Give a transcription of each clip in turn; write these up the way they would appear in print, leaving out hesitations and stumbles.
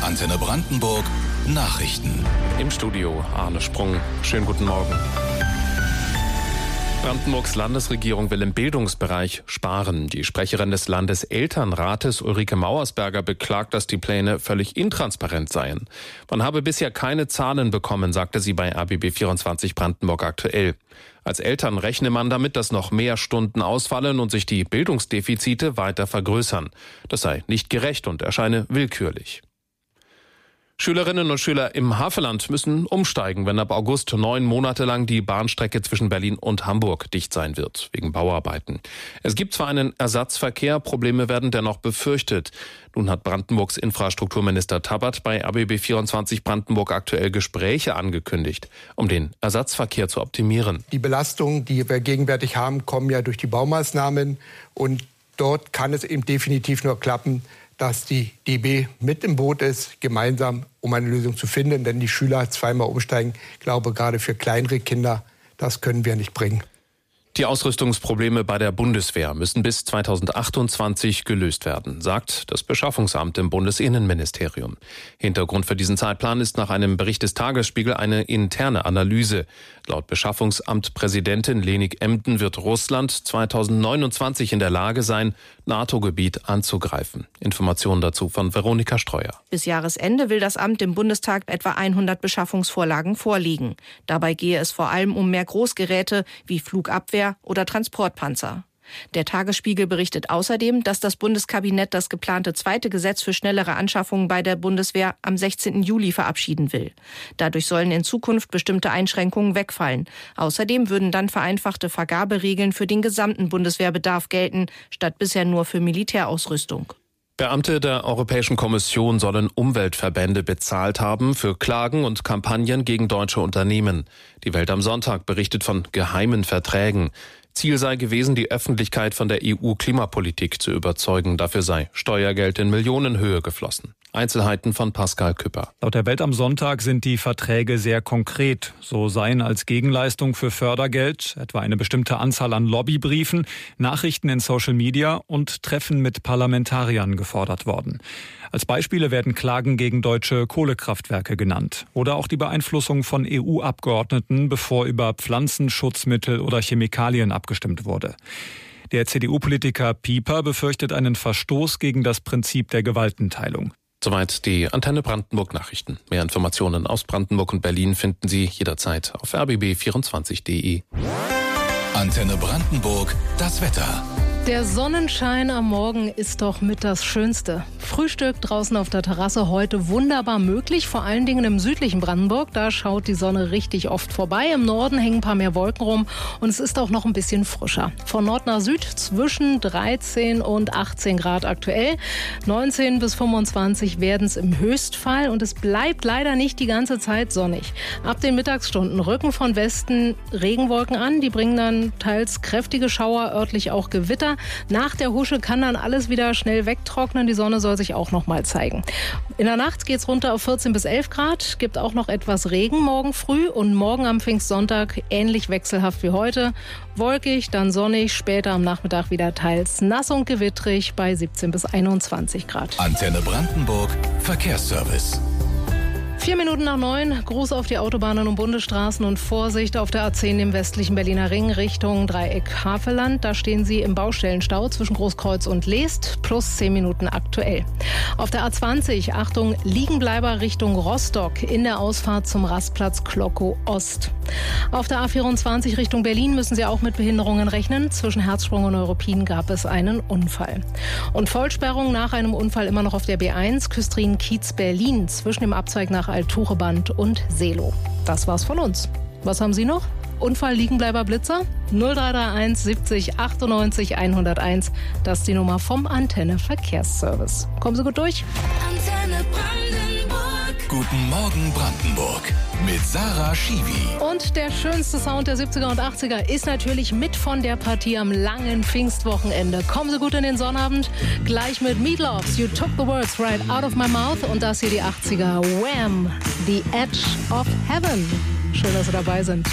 Antenne Brandenburg Nachrichten. Im Studio Arne Sprung. Schönen guten Morgen. Brandenburgs Landesregierung will im Bildungsbereich sparen. Die Sprecherin des Landeselternrates Ulrike Mauersberger beklagt, dass die Pläne völlig intransparent seien. Man habe bisher keine Zahlen bekommen, sagte sie bei RBB24 Brandenburg aktuell. Als Eltern rechne man damit, dass noch mehr Stunden ausfallen und sich die Bildungsdefizite weiter vergrößern. Das sei nicht gerecht und erscheine willkürlich. Schülerinnen und Schüler im Havelland müssen umsteigen, wenn ab August 9 Monate lang die Bahnstrecke zwischen Berlin und Hamburg dicht sein wird, wegen Bauarbeiten. Es gibt zwar einen Ersatzverkehr, Probleme werden dennoch befürchtet. Nun hat Brandenburgs Infrastrukturminister Tabbert bei RBB24 Brandenburg aktuell Gespräche angekündigt, um den Ersatzverkehr zu optimieren. Die Belastungen, die wir gegenwärtig haben, kommen ja durch die Baumaßnahmen und dort kann es eben definitiv nur klappen, dass die DB mit im Boot ist, gemeinsam, um eine Lösung zu finden. Denn die Schüler zweimal umsteigen, glaube gerade für kleinere Kinder, das können wir nicht bringen. Die Ausrüstungsprobleme bei der Bundeswehr müssen bis 2028 gelöst werden, sagt das Beschaffungsamt im Bundesinnenministerium. Hintergrund für diesen Zeitplan ist nach einem Bericht des Tagesspiegel eine interne Analyse. Laut Beschaffungsamtpräsidentin Lenik Emden wird Russland 2029 in der Lage sein, NATO-Gebiet anzugreifen. Informationen dazu von Veronika Streuer. Bis Jahresende will das Amt im Bundestag etwa 100 Beschaffungsvorlagen vorlegen. Dabei gehe es vor allem um mehr Großgeräte wie Flugabwehr oder Transportpanzer. Der Tagesspiegel berichtet außerdem, dass das Bundeskabinett das geplante zweite Gesetz für schnellere Anschaffungen bei der Bundeswehr am 16. Juli verabschieden will. Dadurch sollen in Zukunft bestimmte Einschränkungen wegfallen. Außerdem würden dann vereinfachte Vergaberegeln für den gesamten Bundeswehrbedarf gelten, statt bisher nur für Militärausrüstung. Beamte der Europäischen Kommission sollen Umweltverbände bezahlt haben für Klagen und Kampagnen gegen deutsche Unternehmen. Die Welt am Sonntag berichtet von geheimen Verträgen. Ziel sei gewesen, die Öffentlichkeit von der EU-Klimapolitik zu überzeugen. Dafür sei Steuergeld in Millionenhöhe geflossen. Einzelheiten von Pascal Küpper. Laut der Welt am Sonntag sind die Verträge sehr konkret. So seien als Gegenleistung für Fördergeld etwa eine bestimmte Anzahl an Lobbybriefen, Nachrichten in Social Media und Treffen mit Parlamentariern gefordert worden. Als Beispiele werden Klagen gegen deutsche Kohlekraftwerke genannt oder auch die Beeinflussung von EU-Abgeordneten, bevor über Pflanzenschutzmittel oder Chemikalien abgestimmt wurde. Der CDU-Politiker Pieper befürchtet einen Verstoß gegen das Prinzip der Gewaltenteilung. Soweit die Antenne Brandenburg Nachrichten. Mehr Informationen aus Brandenburg und Berlin finden Sie jederzeit auf rbb24.de. Antenne Brandenburg, das Wetter. Der Sonnenschein am Morgen ist doch mit das Schönste. Frühstück draußen auf der Terrasse heute wunderbar möglich, vor allen Dingen im südlichen Brandenburg. Da schaut die Sonne richtig oft vorbei. Im Norden hängen ein paar mehr Wolken rum und es ist auch noch ein bisschen frischer. Von Nord nach Süd zwischen 13 und 18 Grad aktuell. 19 bis 25 werden es im Höchstfall und es bleibt leider nicht die ganze Zeit sonnig. Ab den Mittagsstunden rücken von Westen Regenwolken an. Die bringen dann teils kräftige Schauer, örtlich auch Gewitter. Nach der Husche kann dann alles wieder schnell wegtrocknen. Die Sonne soll sich auch noch mal zeigen. In der Nacht geht's runter auf 14 bis 11 Grad. Gibt auch noch etwas Regen morgen früh und morgen am Pfingstsonntag ähnlich wechselhaft wie heute. Wolkig, dann sonnig, später am Nachmittag wieder teils nass und gewittrig bei 17 bis 21 Grad. Antenne Brandenburg, Verkehrsservice. 4 Minuten nach 9, Gruß auf die Autobahnen und Bundesstraßen und Vorsicht auf der A10 im westlichen Berliner Ring Richtung Dreieck Havelland. Da stehen Sie im Baustellenstau zwischen Großkreuz und Leest, plus 10 Minuten aktuell. Auf der A20, Achtung, Liegenbleiber Richtung Rostock in der Ausfahrt zum Rastplatz Klockow Ost. Auf der A24 Richtung Berlin müssen Sie auch mit Behinderungen rechnen. Zwischen Herzsprung und Neuruppin gab es einen Unfall. Und Vollsperrung nach einem Unfall immer noch auf der B1, Küstrin-Kiez Berlin, zwischen dem Abzweig nach Altucheband und Seelow. Das war's von uns. Was haben Sie noch? Unfall, Liegenbleiber, Blitzer? 0331 70 98 101. Das ist die Nummer vom Antenne Verkehrsservice. Kommen Sie gut durch. Antenne Brandenburg. Guten Morgen Brandenburg. Mit Sarah Schiwi. Und der schönste Sound der 70er und 80er ist natürlich mit von der Partie am langen Pfingstwochenende. Kommen Sie gut in den Sonnabend. Gleich mit Meatloaf, You Took the Words Right Out of My Mouth. Und das hier die 80er. Wham! The Edge of Heaven. Schön, dass Sie dabei sind.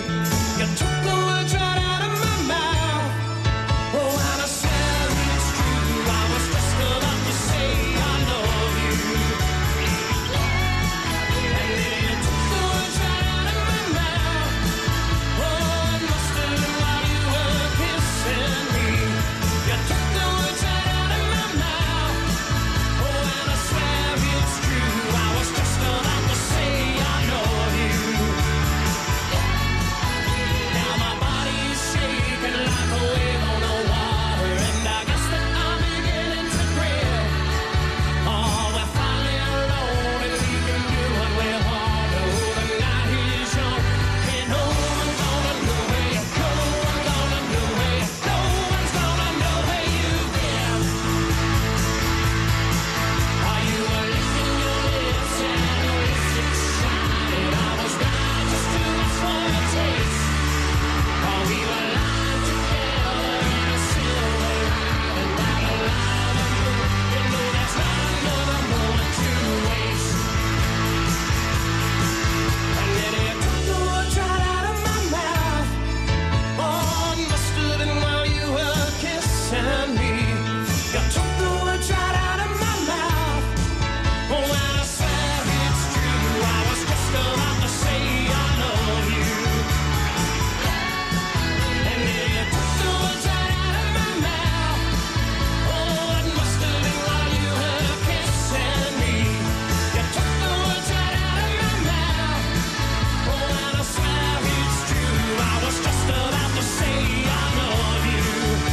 You took the words right out of my mouth. Oh, and I swear it's true. I was just about to say I love you. And then you took the words right out of my mouth. Oh, it must have been while you were kissing me. You took the words right out of my mouth. Oh, and I swear it's true. I was just about to say I love you. Now my body's shaking like a wave on the water, and I guess that I'm beginning to grill. Oh, we're finally alone, and we can do what we want to. The night is young, and no one's gonna know where you go. No one's gonna know where you go. No one's gonna know where you've been. Are you licking your lips and your lipstick shining? I was down just too much for a taste. Oh, we were lying together in a silver lining by the light of the moon. You know that's not another moment to waste. And then you took the words right out of my mouth. Oh, it must have been while you were kissing me. You took the words right out of my mouth. Oh, and I swear it's true. I was just about to say I love you. And then you took the words right out of my mouth. Oh, it must have been while you were kissing me. You took the words right out of my mouth. Oh, and I swear it's true. I was just about to say I love you.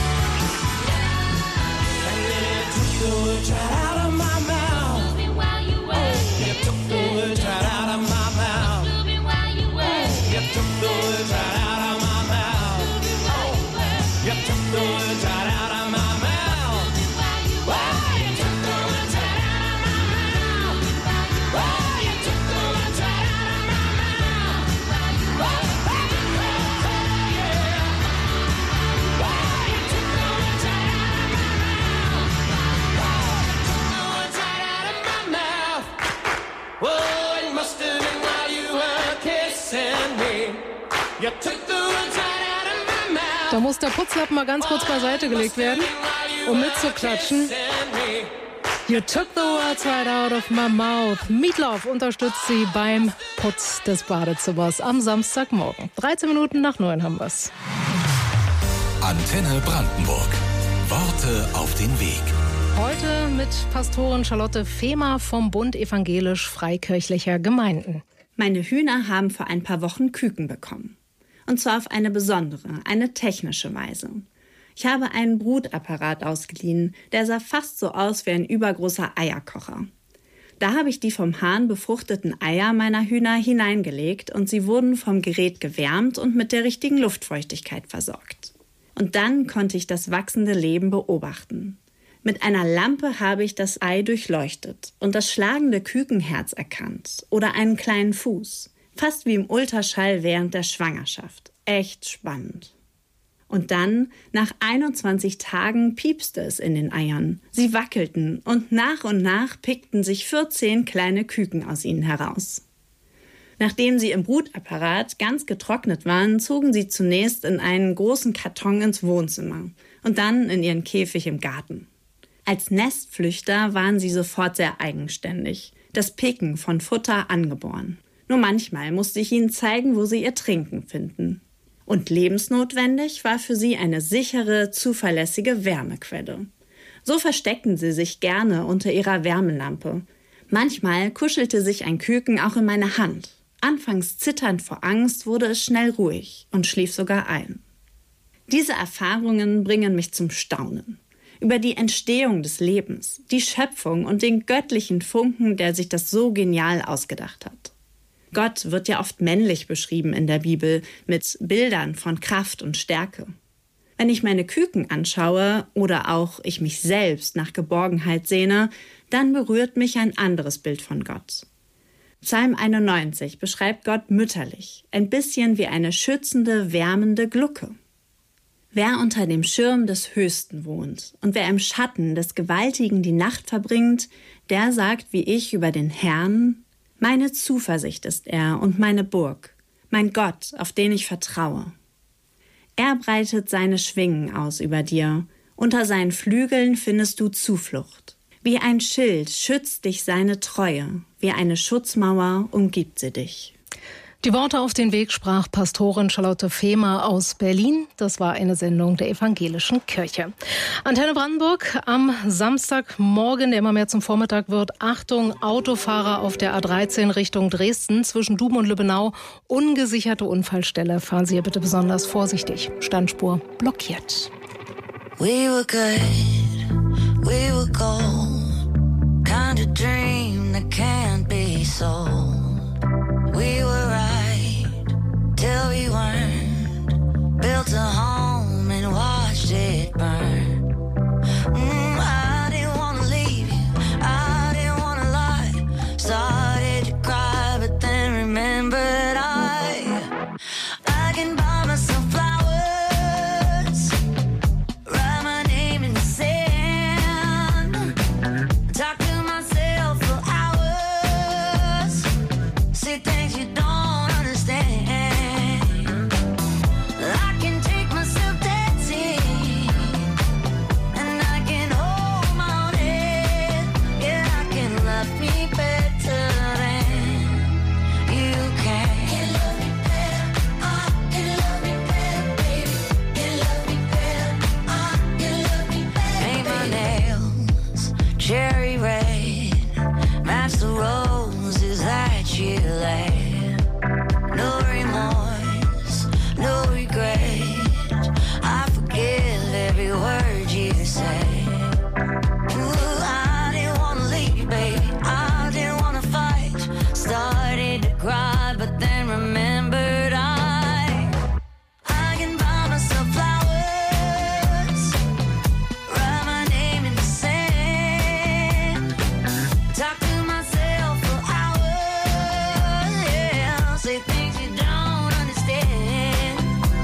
And then you took the words right out of my mouth. You took the words right out of my mouth. You took the words right out of my mouth. You took the words right out of my mouth. You took the words right out of my mouth. You took the words right out of my mouth. You took the words right out of my mouth. Oh, it must have been while you were kissing me. You took the words right out of my mouth. Da muss der Putzlappen mal ganz kurz beiseite gelegt werden, um mitzuklatschen. You took the words right out of my mouth. Meatloaf unterstützt sie beim Putz des Badezimmers am Samstagmorgen. 13 Minuten nach 9 haben wir's. Antenne Brandenburg. Worte auf den Weg. Heute mit Pastorin Charlotte Fehmer vom Bund Evangelisch-Freikirchlicher Gemeinden. Meine Hühner haben vor ein paar Wochen Küken bekommen. Und zwar auf eine besondere, eine technische Weise. Ich habe einen Brutapparat ausgeliehen, der sah fast so aus wie ein übergroßer Eierkocher. Da habe ich die vom Hahn befruchteten Eier meiner Hühner hineingelegt und sie wurden vom Gerät gewärmt und mit der richtigen Luftfeuchtigkeit versorgt. Und dann konnte ich das wachsende Leben beobachten. Mit einer Lampe habe ich das Ei durchleuchtet und das schlagende Kükenherz erkannt oder einen kleinen Fuß, fast wie im Ultraschall während der Schwangerschaft. Echt spannend. Und dann, nach 21 Tagen, piepste es in den Eiern. Sie wackelten und nach pickten sich 14 kleine Küken aus ihnen heraus. Nachdem sie im Brutapparat ganz getrocknet waren, zogen sie zunächst in einen großen Karton ins Wohnzimmer und dann in ihren Käfig im Garten. Als Nestflüchter waren sie sofort sehr eigenständig, das Picken von Futter angeboren. Nur manchmal musste ich ihnen zeigen, wo sie ihr Trinken finden. Und lebensnotwendig war für sie eine sichere, zuverlässige Wärmequelle. So versteckten sie sich gerne unter ihrer Wärmelampe. Manchmal kuschelte sich ein Küken auch in meine Hand. Anfangs zitternd vor Angst, wurde es schnell ruhig und schlief sogar ein. Diese Erfahrungen bringen mich zum Staunen. Über die Entstehung des Lebens, die Schöpfung und den göttlichen Funken, der sich das so genial ausgedacht hat. Gott wird ja oft männlich beschrieben in der Bibel mit Bildern von Kraft und Stärke. Wenn ich meine Küken anschaue oder auch ich mich selbst nach Geborgenheit sehne, dann berührt mich ein anderes Bild von Gott. Psalm 91 beschreibt Gott mütterlich, ein bisschen wie eine schützende, wärmende Glucke. Wer unter dem Schirm des Höchsten wohnt und wer im Schatten des Gewaltigen die Nacht verbringt, der sagt wie ich über den Herrn: Meine Zuversicht ist er und meine Burg, mein Gott, auf den ich vertraue. Er breitet seine Schwingen aus über dir. Unter seinen Flügeln findest du Zuflucht. Wie ein Schild schützt dich seine Treue. Wie eine Schutzmauer umgibt sie dich. Die Worte auf den Weg sprach Pastorin Charlotte Fehmer aus Berlin. Das war eine Sendung der Evangelischen Kirche. Antenne Brandenburg am Samstagmorgen, der immer mehr zum Vormittag wird. Achtung, Autofahrer auf der A13 Richtung Dresden zwischen Duben und Lübbenau. Ungesicherte Unfallstelle. Fahren Sie hier bitte besonders vorsichtig. Standspur blockiert. We were good, we were gold. Kind of dream that can't be sold. We were right till we weren't. Built a home and watched it burn. I didn't wanna leave you, I didn't wanna lie. Started to cry but then remembered I can buy myself flowers, write my name in the sand, talk to myself for hours, say things you don't understand. I can take myself dancing, and I can hold my own head. Yeah, I can love me better than you can. Can love me better, I can love me better, baby. Can love me better, I can love me better. Paint my nails cherry red, match the roses that you laid. No remorse, no regret. I forgive every word you say. Ooh, I didn't wanna leave, baby. I didn't wanna fight. Started to cry, but then remembered I can buy myself flowers, write my name in the sand, talk to myself for hours, yeah, say things you don't understand.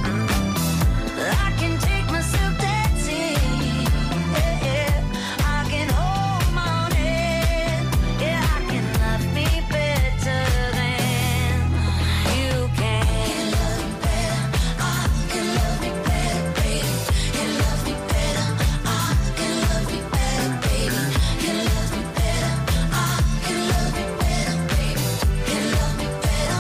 I can take myself dancing, yeah, I can hold my own head, yeah, I can love me better than you can. Can love me better, I can love me better, baby. Can love me better, I can love me better, baby. Can love me better, I can love me better, baby. Can love me better,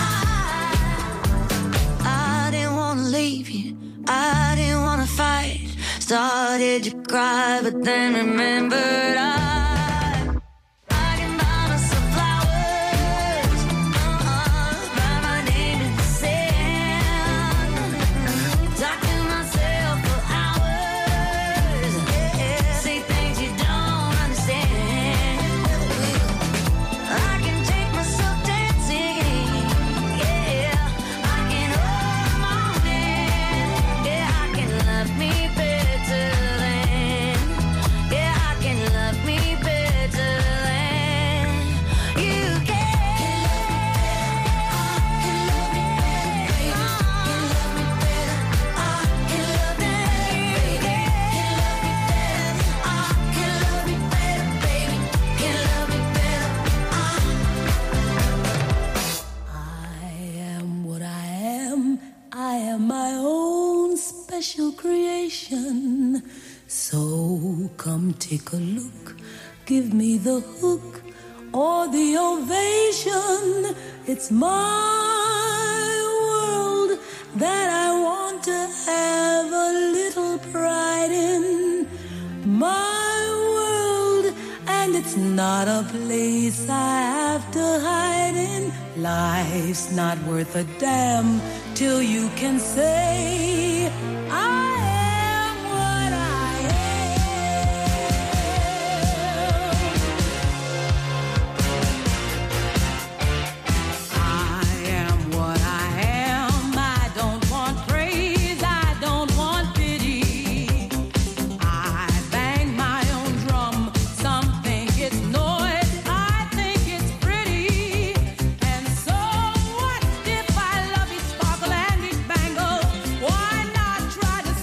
I didn't wanna leave you, I didn't wanna fight. Started to cry, but then remembered I can buy myself flowers, write my name in the sand, talk to myself for hours, yeah, say things you don't understand. I can take myself dancing, yeah, I can hold my own hand, yeah, I can love me better than, yeah, I can love me better than you can. Can love me better, I can love me better, baby. Can love me better, I am what I am. I am my own special creation. So come take a look, give me the hook or the ovation. It's my world that I want to have a little pride in. My world, and it's not a place I have to hide in. Life's not worth a damn till you can say I am what I am what I am. I don't want praise, I don't want pity. I bang my own drum. Some think it's noise, I think it's pretty. And so what if I love each sparkle and each bangle? Why not try to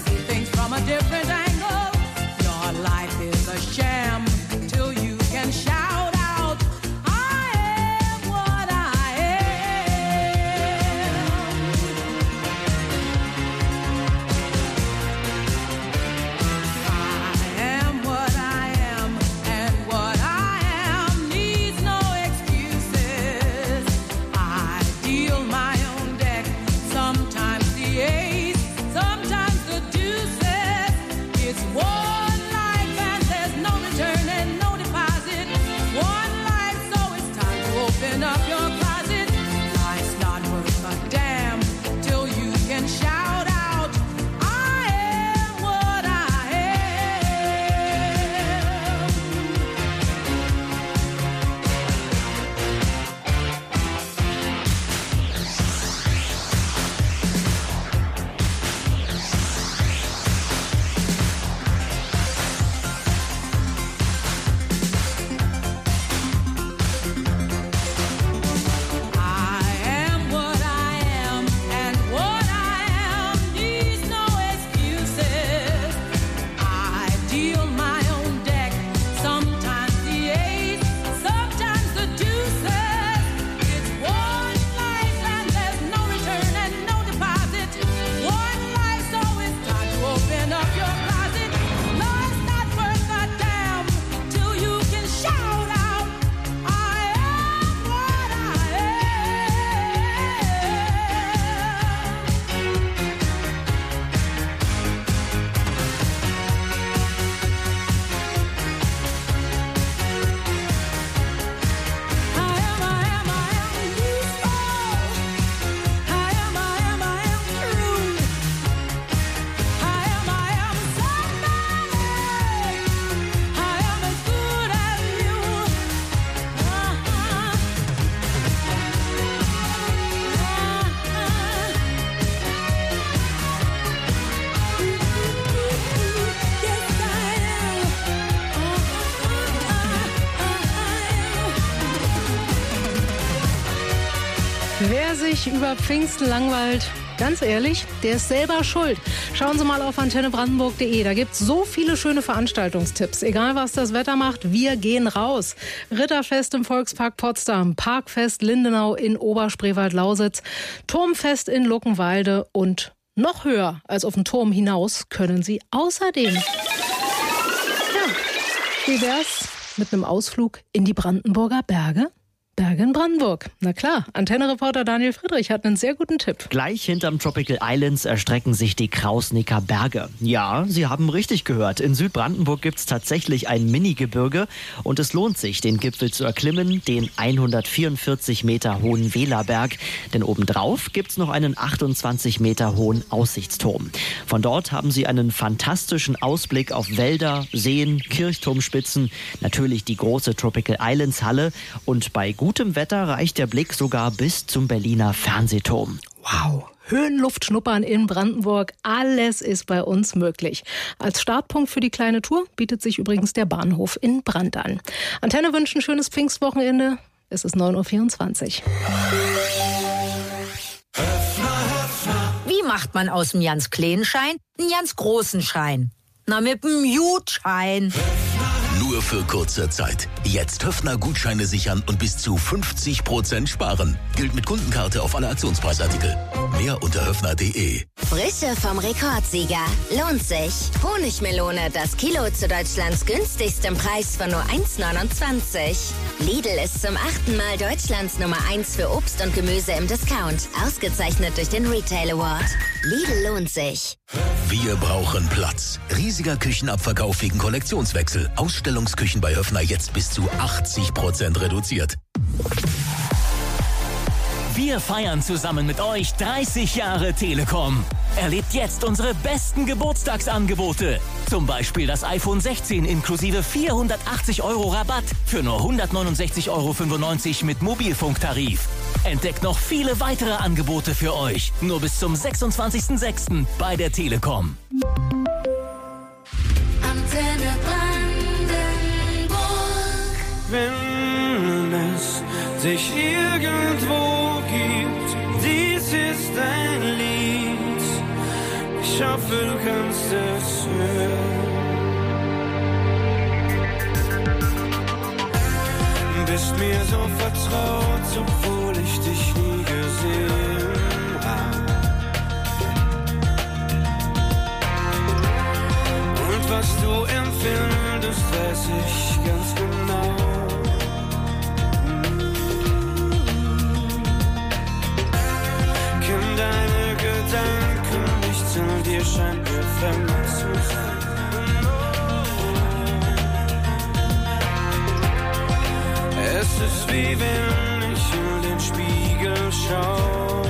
sich über Pfingsten langweilt, ganz ehrlich, der ist selber schuld. Schauen Sie mal auf antennebrandenburg.de. Da gibt es so viele schöne Veranstaltungstipps. Egal, was das Wetter macht, wir gehen raus. Ritterfest im Volkspark Potsdam, Parkfest Lindenau in Oberspreewald-Lausitz, Turmfest in Luckenwalde und noch höher als auf den Turm hinaus können Sie außerdem. Ja, wie wär's mit einem Ausflug in die Brandenburger Berge? Berge in Brandenburg. Na klar, Antenne-Reporter Daniel Friedrich hat einen sehr guten Tipp. Gleich hinterm Tropical Islands erstrecken sich die Krausnicker Berge. Ja, Sie haben richtig gehört. In Südbrandenburg gibt's tatsächlich ein Mini-Gebirge und es lohnt sich, den Gipfel zu erklimmen, den 144 Meter hohen Wählerberg. Denn obendrauf gibt's noch einen 28 Meter hohen Aussichtsturm. Von dort haben Sie einen fantastischen Ausblick auf Wälder, Seen, Kirchturmspitzen, natürlich die große Tropical Islands Halle und bei gutem Wetter reicht der Blick sogar bis zum Berliner Fernsehturm. Wow, Höhenluft schnuppern in Brandenburg, alles ist bei uns möglich. Als Startpunkt für die kleine Tour bietet sich übrigens der Bahnhof in Brand an. Antenne wünscht ein schönes Pfingstwochenende. Es ist 9:24 Uhr. Wie macht man aus dem ganz kleinen Schein einen ganz großen Schein? Na, mit dem Jutschein. Nur für kurze Zeit. Jetzt Höffner-Gutscheine sichern und bis zu 50% sparen. Gilt mit Kundenkarte auf alle Aktionspreisartikel. Mehr unter höffner.de. Frische vom Rekordsieger. Lohnt sich. Honigmelone, das Kilo zu Deutschlands günstigstem Preis von nur 1,29. Lidl ist zum 8. Mal Deutschlands Nummer 1 für Obst und Gemüse im Discount. Ausgezeichnet durch den Retail Award. Lidl lohnt sich. Wir brauchen Platz. Riesiger Küchenabverkauf wegen Kollektionswechsel. Ausstellungsküchen bei Höffner jetzt bis zu 80% reduziert. Wir feiern zusammen mit euch 30 Jahre Telekom. Erlebt jetzt unsere besten Geburtstagsangebote. Zum Beispiel das iPhone 16 inklusive 480 € Rabatt für nur 169,95 € mit Mobilfunktarif. Entdeckt noch viele weitere Angebote für euch. Nur bis zum 26.06. bei der Telekom. Antenne Brandenburg. Wenn es sich irgendwo gibt, dies ist ein Lied. Ich hoffe, du kannst es hören. Bist mir so vertraut, obwohl ich dich nie gesehen habe. Und was du empfindest, weiß ich ganz genau. Kenn deine Gedanken, nichts an dir scheint mir fremd zu sein. Es ist wie wenn ich in den Spiegel schau.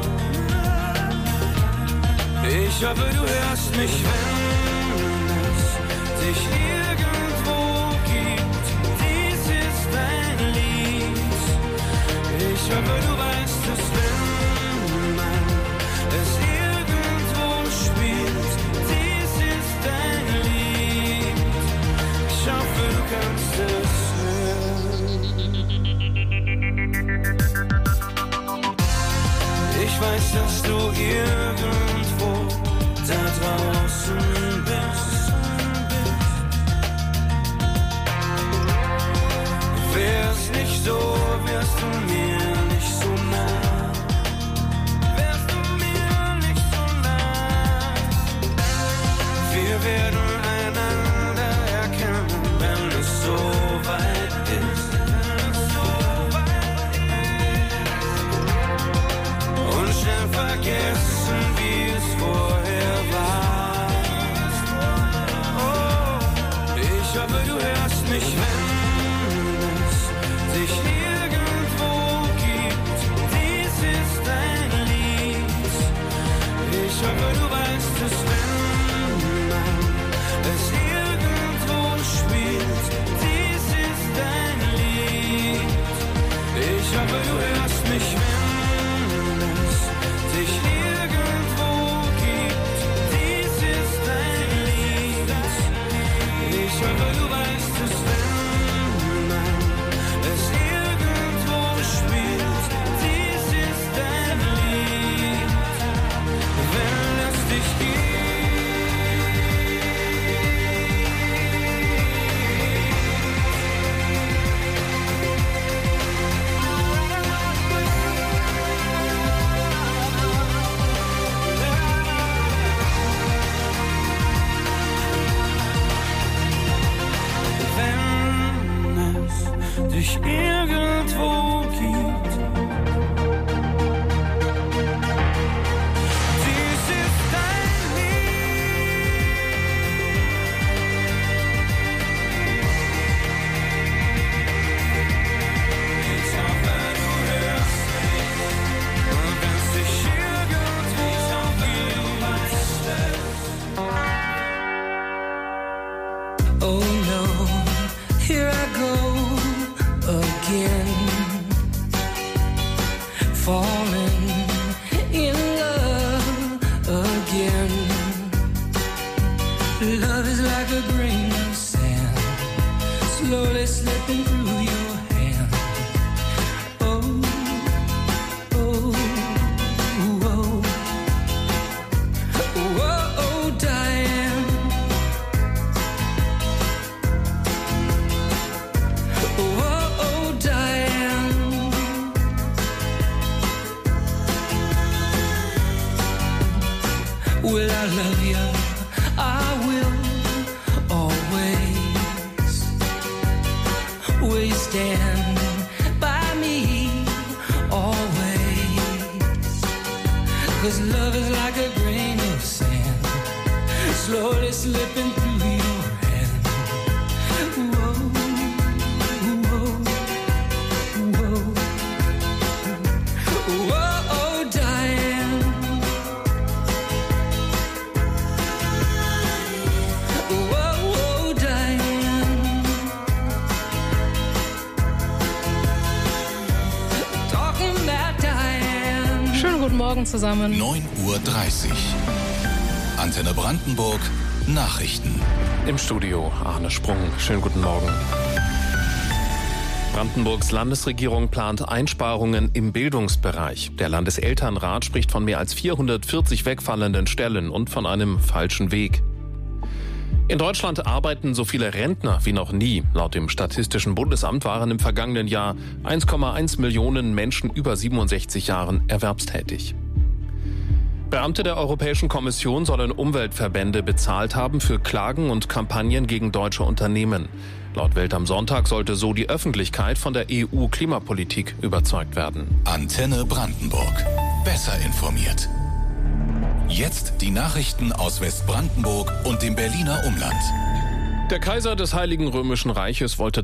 Ich hoffe, du hörst mich, wenn es dich irgendwo gibt. Dies ist ein Lied. Ich hoffe, du weißt es, wenn man es irgendwo spielt. Dies ist ein Lied. Ich hoffe, du kannst es hören. Ich weiß, dass du irgendwo da draußen bist. Wär's nicht so, wärst du mir nicht so nah. Wärst du mir nicht so nah. Wir werden einander erkennen, wenn es so weit ist. Schnell vergessen, wie es vorher war. Oh, ich hoffe, du hörst mich, wenn es sich irgendwo gibt. Dies ist ein Lied. Ich hoffe, du weißt es, wenn man es irgendwo spielt. Dies ist ein Lied. Ich hoffe, du hörst mich, wenn sich irgendwo gibt, dies ist ein Lied. Ich hoffe, du weißt es, wenn man es irgendwo spielt. Dies ist ein sich irgendwo gibt. Dies ist ein Lied. Ich hoffe, du hörst mich. Und wenn es sich irgendwo gibt. Oh no, here I go again, falling in love again. Love is like a grain of sand, slowly slipping through your hand. Oh, oh, oh, oh, oh, Diane. Oh, oh, Diane. Will I love you? I will always. Will you stand by me always? 'Cause love is like a grain of sand, slowly slipping through your hand. Whoa, whoa, whoa. Whoa, oh, Diane. Whoa, oh, Diane. Talking about Diane. Schönen guten Morgen zusammen. 9:30 Uhr. Antenne Brandenburg. Nachrichten. Im Studio Arne Sprung. Schönen guten Morgen. Brandenburgs Landesregierung plant Einsparungen im Bildungsbereich. Der Landeselternrat spricht von mehr als 440 wegfallenden Stellen und von einem falschen Weg. In Deutschland arbeiten so viele Rentner wie noch nie. Laut dem Statistischen Bundesamt waren im vergangenen Jahr 1,1 Millionen Menschen über 67 Jahren erwerbstätig. Beamte der Europäischen Kommission sollen Umweltverbände bezahlt haben für Klagen und Kampagnen gegen deutsche Unternehmen. Laut Welt am Sonntag sollte so die Öffentlichkeit von der EU-Klimapolitik überzeugt werden. Antenne Brandenburg. Besser informiert. Jetzt die Nachrichten aus Westbrandenburg und dem Berliner Umland. Der Kaiser des Heiligen Römischen Reiches wollte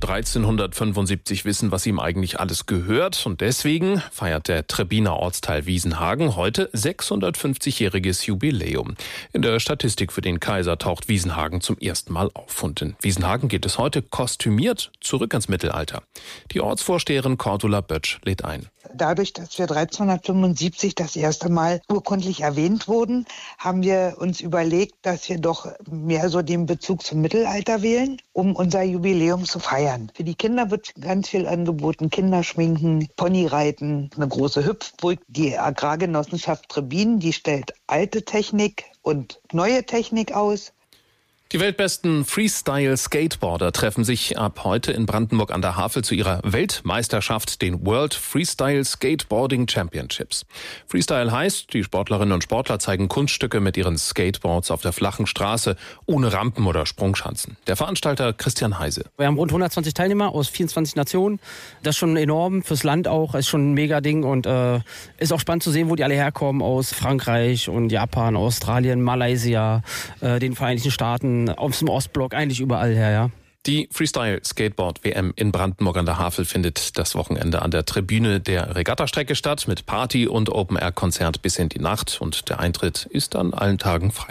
1375 wissen, was ihm eigentlich alles gehört. Und deswegen feiert der Trebbiner Ortsteil Wiesenhagen heute 650-jähriges Jubiläum. In der Statistik für den Kaiser taucht Wiesenhagen zum ersten Mal auf. Und in Wiesenhagen geht es heute kostümiert zurück ins Mittelalter. Die Ortsvorsteherin Cordula Bötsch lädt ein. Dadurch, dass wir 1375 das erste Mal urkundlich erwähnt wurden, haben wir uns überlegt, dass wir doch mehr so den Bezug zum Mittelalter wählen, um unser Jubiläum zu feiern. Für die Kinder wird ganz viel angeboten: Kinderschminken, Ponyreiten, eine große Hüpfburg. Die Agrargenossenschaft Trebbin, die stellt alte Technik und neue Technik aus. Die weltbesten Freestyle-Skateboarder treffen sich ab heute in Brandenburg an der Havel zu ihrer Weltmeisterschaft, den World Freestyle Skateboarding Championships. Freestyle heißt, die Sportlerinnen und Sportler zeigen Kunststücke mit ihren Skateboards auf der flachen Straße, ohne Rampen oder Sprungschanzen. Der Veranstalter Christian Heise. Wir haben rund 120 Teilnehmer aus 24 Nationen. Das ist schon enorm, fürs Land auch, ist schon ein Mega-Ding und ist auch spannend zu sehen, wo die alle herkommen, aus Frankreich und Japan, Australien, Malaysia, den Vereinigten Staaten, aus dem Ostblock, eigentlich überall her, ja. Die Freestyle-Skateboard-WM in Brandenburg an der Havel findet das Wochenende an der Tribüne der Regattastrecke statt, mit Party und Open-Air-Konzert bis in die Nacht, und der Eintritt ist an allen Tagen frei.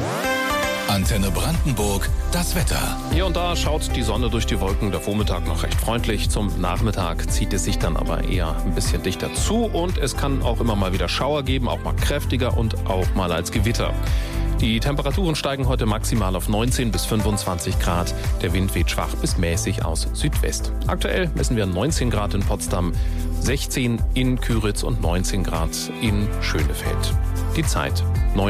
Antenne Brandenburg, das Wetter. Hier und da schaut die Sonne durch die Wolken, der Vormittag noch recht freundlich. Zum Nachmittag zieht es sich dann aber eher ein bisschen dichter zu und es kann auch immer mal wieder Schauer geben, auch mal kräftiger und auch mal als Gewitter. Die Temperaturen steigen heute maximal auf 19 bis 25 Grad. Der Wind weht schwach bis mäßig aus Südwest. Aktuell messen wir 19 Grad in Potsdam, 16 in Küritz und 19 Grad in Schönefeld. Die Zeit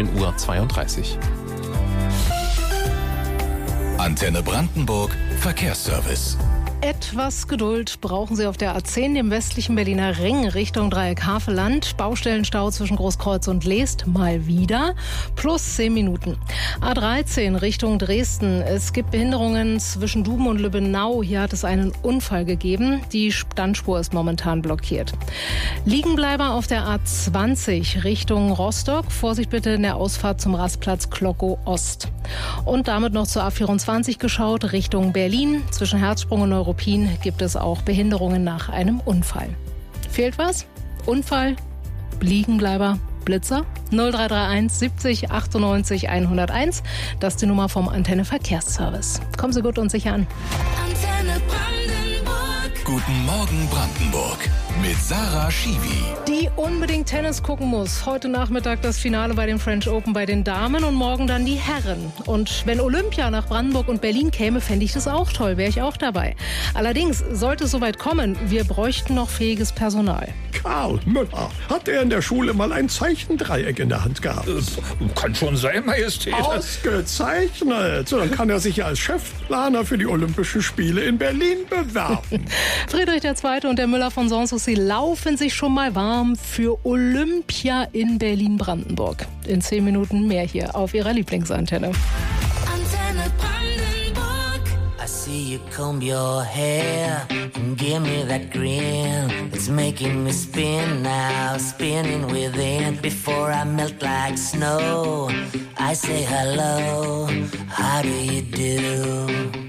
9:32 Uhr. Antenne Brandenburg, Verkehrsservice. Etwas Geduld brauchen Sie auf der A10, dem westlichen Berliner Ring, Richtung Dreieck Havelland. Baustellenstau zwischen Großkreuz und Leest mal wieder, plus 10 Minuten. A13 Richtung Dresden. Es gibt Behinderungen zwischen Duben und Lübbenau. Hier hat es einen Unfall gegeben. Die Standspur ist momentan blockiert. Liegenbleiber auf der A20 Richtung Rostock. Vorsicht bitte in der Ausfahrt zum Rastplatz Klockow Ost. Und damit noch zur A24 geschaut, Richtung Berlin. Zwischen Herzsprung und Neuruppin gibt es auch Behinderungen nach einem Unfall. Fehlt was? Unfall? Liegenbleiber? Blitzer? 0331 70 98 101. Das ist die Nummer vom Antenne Verkehrsservice. Kommen Sie gut und sicher an. Antenne Brandenburg. Guten Morgen Brandenburg. Mit Sarah Schiwi. Die unbedingt Tennis gucken muss. Heute Nachmittag das Finale bei den French Open bei den Damen und morgen dann die Herren. Und wenn Olympia nach Brandenburg und Berlin käme, fände ich das auch toll, wäre ich auch dabei. Allerdings, sollte es soweit kommen, wir bräuchten noch fähiges Personal. Karl Müller, hat er in der Schule mal ein Zeichendreieck in der Hand gehabt? Kann schon sein, Majestät. Ausgezeichnet. So, dann kann er sich ja als Chefplaner für die Olympischen Spiele in Berlin bewerben. Friedrich II. Und der Müller von Sanssouci laufen sich schon mal warm für Olympia in Berlin-Brandenburg. In 10 Minuten mehr hier auf Ihrer Lieblingsantenne. Antenne Brandenburg. I see you comb your hair and give me that grin. It's making me spin now, spinning within. Before I melt like snow, I say hello, how do you do?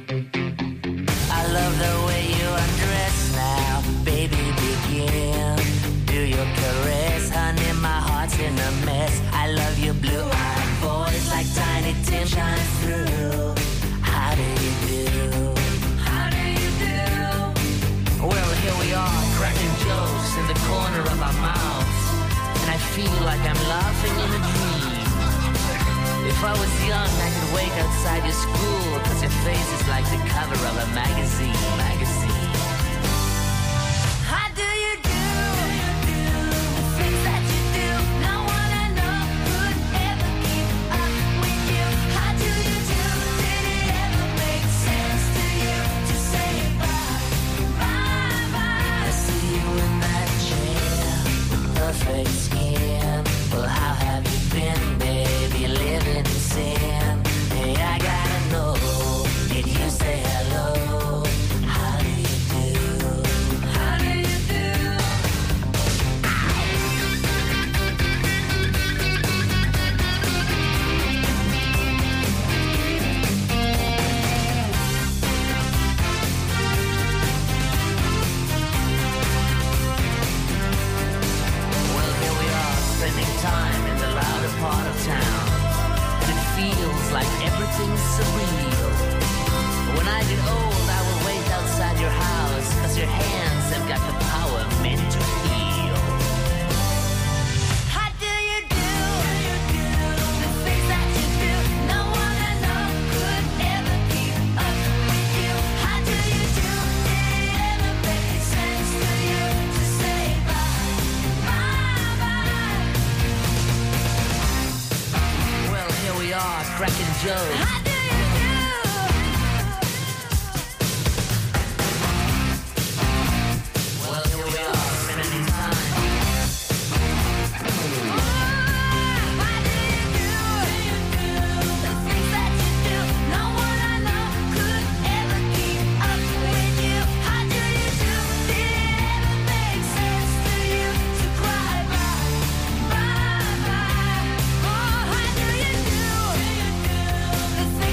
I love the way you undress now, baby, begin. Do your caress, honey, my heart's in a mess. I love your blue-eyed voice like Tiny Tim shines through. How do you do? How do you do? Well, here we are, cracking jokes in the corner of our mouths. And I feel like I'm laughing in a dream. If I was young, I could wait outside your school, 'cause your face is like the cover of a magazine. How do you do? The things that you do, no one I know could ever keep up with you. How do you do? Did it ever make sense to you to say bye, bye? I see you in that chair with perfect skin. Well, how have you been, baby, living in sin? Hey, I gotta know, did you say hello? How do you do? How do you do? Well, here we are, spending time in the louder part of town. And it feels like everything's surreal. When I get old, I will wait outside your house, 'cause your hands have got the power meant to heal. How do you do? The things that you do, no one I know could ever keep up with you. How do you do? Did it ever make sense to you to say bye, bye? Well, here we are, cracking jokes. How do you Well, here we are, spending time. The things that you do, no one I know could ever keep up with you. How do you do? Did it ever make sense to you to cry bye, bye? Oh, how do you do? The things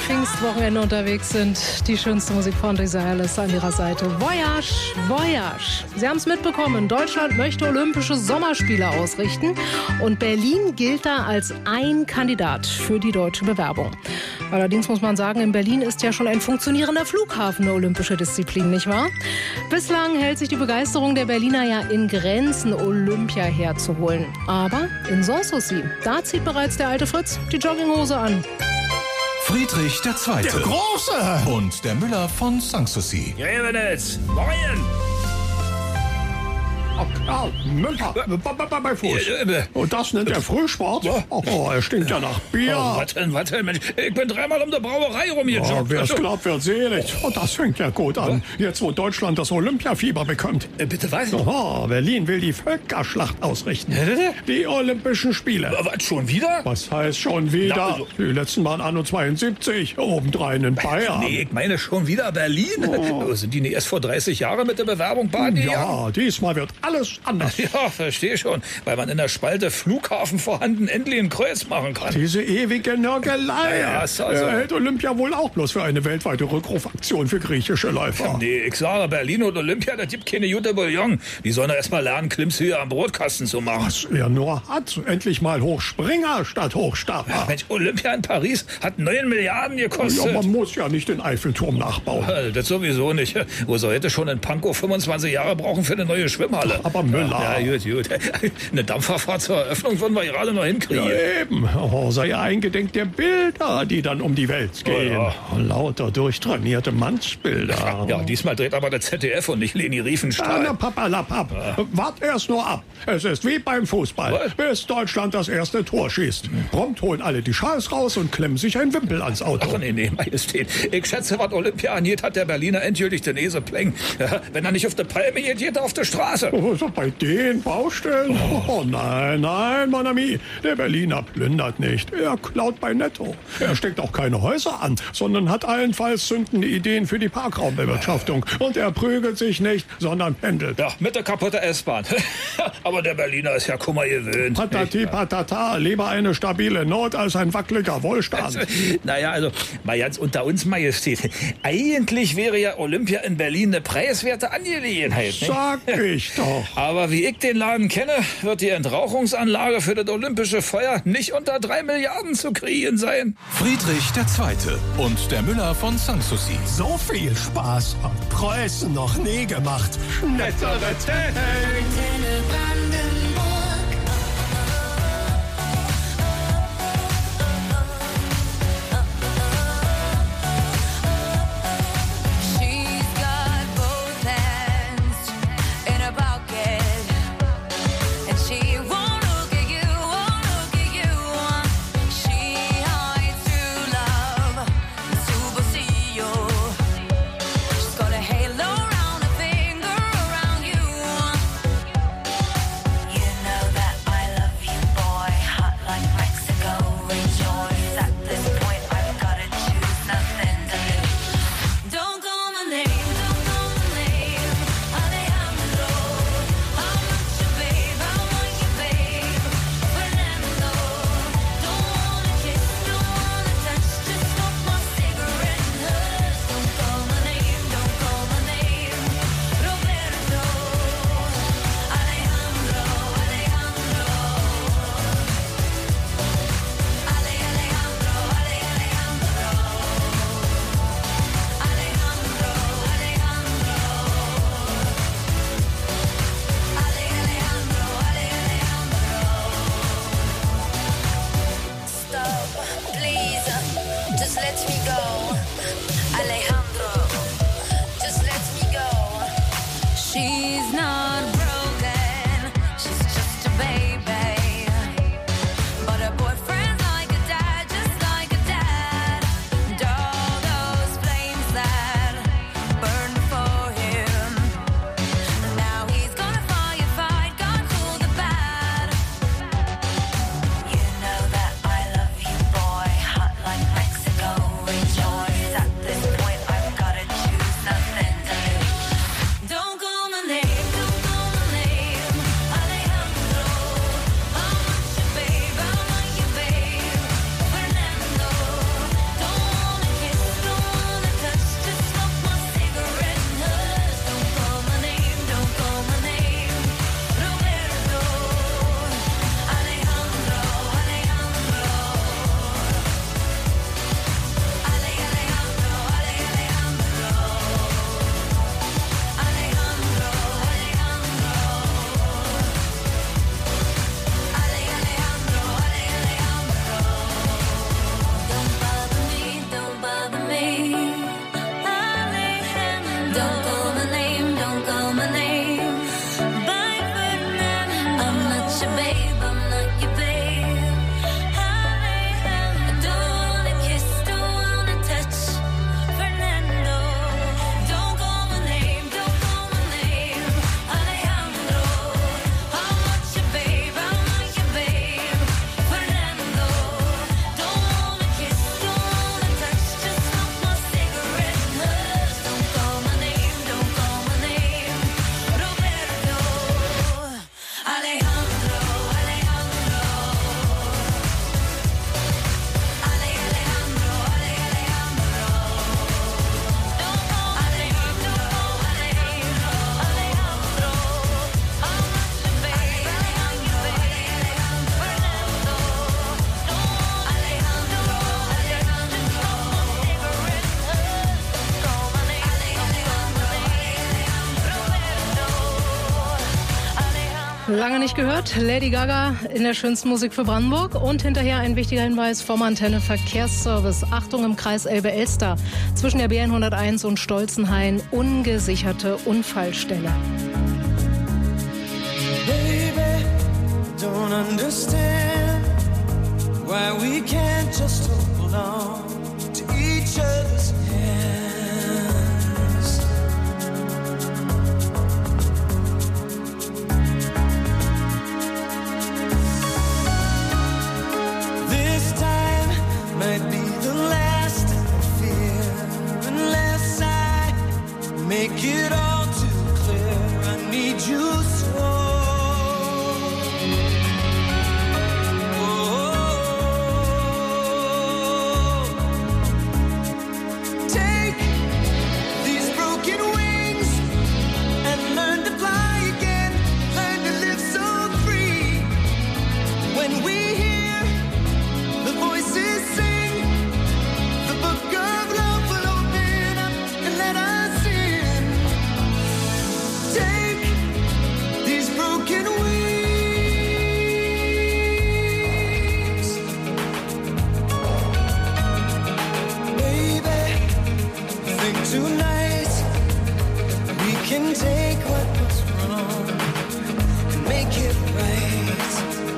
Pfingstwochenende unterwegs sind. Die schönste Musik von Andrea Ehrles an ihrer Seite. Voyage, Voyage. Sie haben es mitbekommen, Deutschland möchte Olympische Sommerspiele ausrichten. Und Berlin gilt da als ein Kandidat für die deutsche Bewerbung. Allerdings muss man sagen, in Berlin ist ja schon ein funktionierender Flughafen eine olympische Disziplin, nicht wahr? Bislang hält sich die Begeisterung der Berliner ja in Grenzen, Olympia herzuholen. Aber in Sanssouci, da zieht bereits der alte Fritz die Jogginghose an. Friedrich II. Der Große! Und der Müller von Sanssouci. Revenitz, moin! Karl Müller, bei Fuß. Und das nennt er Frühsport? Oh, er stinkt ja nach Bier. Oh, warte, Mensch. Ich bin dreimal um die Brauerei rumgejoggt. Wer es glaubt, wird selig. Und das fängt ja gut an. Jetzt, wo Deutschland das Olympiafieber bekommt. Bitte was? Oh, Berlin will die Völkerschlacht ausrichten. Die Olympischen Spiele. Was, schon wieder? Was heißt schon wieder? Na, also. Die letzten waren anno 72, obendrein in Bayern. Nee, ich meine schon wieder Berlin. Sind die nicht erst vor 30 Jahren mit der Bewerbung Bahn gegangen? Ja, diesmal wird alles anders. Ja, verstehe schon. Weil man in der Spalte Flughafen vorhanden endlich ein Kreuz machen kann. Diese ewige Nörgelei. Ja, ist also. Er hält Olympia wohl auch bloß für eine weltweite Rückrufaktion für griechische Läufer. Nee, ich sage, Berlin und Olympia, das gibt keine gute Bouillon. Die sollen erst mal lernen, Klimmshöhe am Brotkasten zu machen. Was er nur hat. Endlich mal Hochspringer statt Hochstapler. Mensch, Olympia in Paris hat 9 Milliarden gekostet. Ja, man muss ja nicht den Eiffelturm nachbauen. Das sowieso nicht. Wo soll heute schon in Pankow 25 Jahre brauchen für eine neue Schwimmhalle? Aber Müller. Ja, gut. Eine Dampferfahrt zur Eröffnung würden wir gerade noch hinkriegen. Ja, eben. Oh, sei eingedenk der Bilder, die dann um die Welt gehen. Ja. Lauter durchtrainierte Mannsbilder. Ja, diesmal dreht aber der ZDF und nicht Leni Riefenstahl. Na, Papalapap. Wart erst nur ab. Es ist wie beim Fußball. Was? Bis Deutschland das erste Tor schießt. Prompt holen alle die Schals raus und klemmen sich ein Wimpel ans Auto. Ach nee, Majestät. Ich schätze, was Olympia angeht, hat der Berliner endgültig den Esepläng. Ja, wenn er nicht auf der Palme geht, geht er auf der Straße. Oh, so bei den Baustellen? Oh nein, mon ami. Der Berliner plündert nicht. Er klaut bei Netto. Er steckt auch keine Häuser an, sondern hat allenfalls zündende Ideen für die Parkraumbewirtschaftung. Und er prügelt sich nicht, sondern pendelt. Ja, mit der kaputten S-Bahn. Aber der Berliner ist ja Kummer gewöhnt. Patati patata, lieber eine stabile Not als ein wackeliger Wohlstand. Naja, also mal ganz unter uns, Majestät. Eigentlich wäre ja Olympia in Berlin eine preiswerte Angelegenheit. Nicht? Sag ich doch. Aber wie ich den Laden kenne, wird die Entrauchungsanlage für das olympische Feuer nicht unter 3 Milliarden zu kriegen sein. Friedrich II. Und der Müller von Sanssouci. So viel Spaß hat Preußen noch nie gemacht. Schnettere Lange nicht gehört. Lady Gaga in der schönsten Musik für Brandenburg. Und hinterher ein wichtiger Hinweis vom Antenne Verkehrsservice. Achtung im Kreis Elbe-Elster. Zwischen der B101 und Stolzenhain ungesicherte Unfallstelle. Baby, don't understand why we can't just hold on to each other's hands. This time might be the last I fear, unless I make it all too clear. I need you so. Tonight we can take what was wrong and make it right.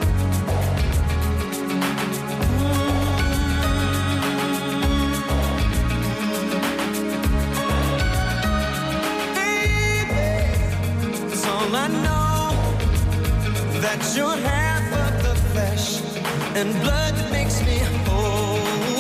Baby, it's all I know, that you're half of the flesh and blood that makes me whole.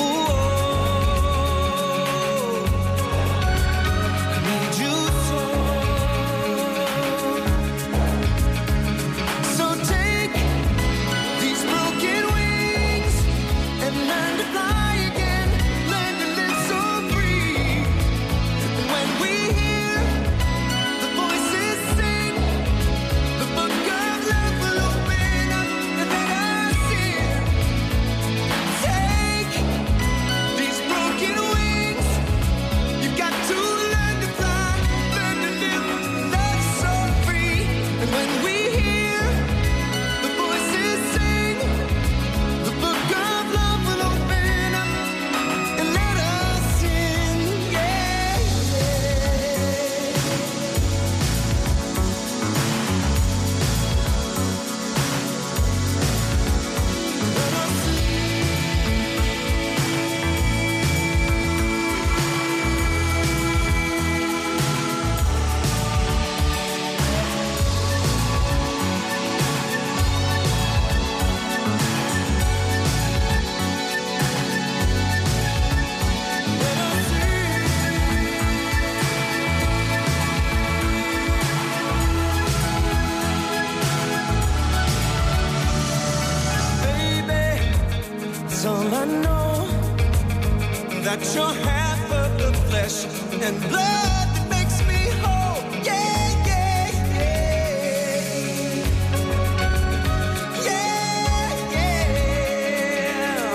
That you're half of the flesh and blood that makes me whole. Yeah, yeah, yeah. Yeah, yeah.